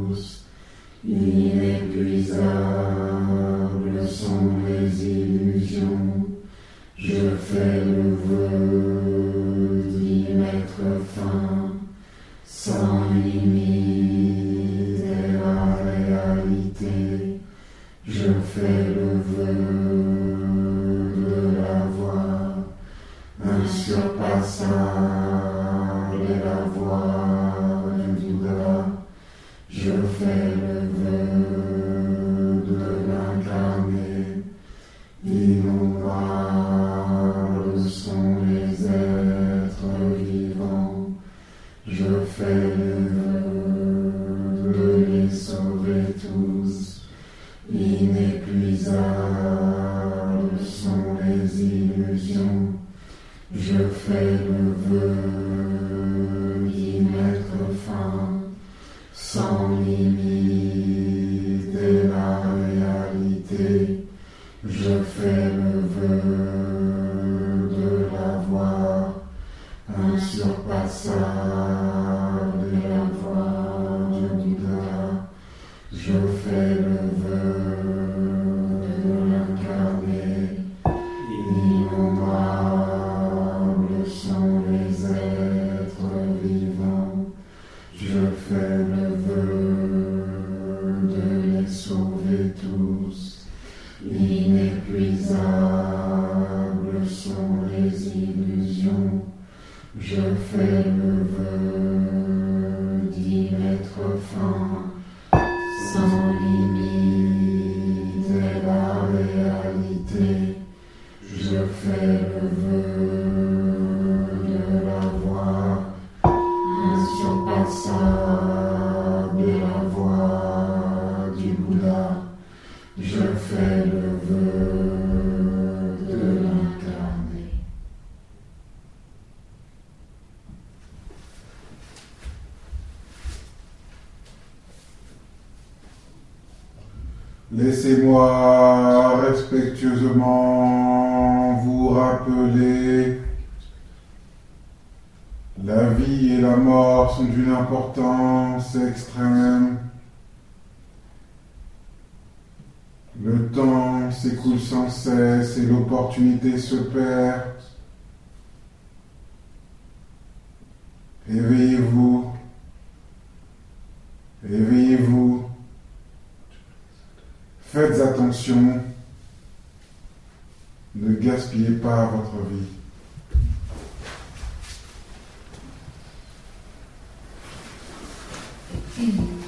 tous. Inépuisables sont les illusions. Je fais le vœu d'y mettre fin. Sans limite est la réalité. Je fais le vœu de l'avoir. Insurpassable est la voix du Bouddha. Je fais le vœu de l'incarner. Innombrables sont les êtres vivants. Je fais le vœu de les sauver tous. Inépuisables sont les illusions. Je fais le vœu d'y mettre fin. Sans limite est la réalité. Je fais le vœu de l'avoir. Insurpassable est la voix du Bouddha. Je fais le vœu de l'incarner. Innombrables sont les êtres vivants. Je fais le vœu de les sauver tous. Inépuisables sont les illusions. Je fais le vœu d'y mettre fin. Sans limite est la réalité. Je fais le vœu de l'avoir. Insurpassable est la voix du Bouddha. Je fais le vœu de l'incarner. Laissez-moi respectueusement vous rappeler: la vie et la mort sont d'une importance extrême. Le temps s'écoule sans cesse et l'opportunité se perd. Éveillez-vous. Éveillez-vous. Faites attention. Ne gaspillez pas votre vie.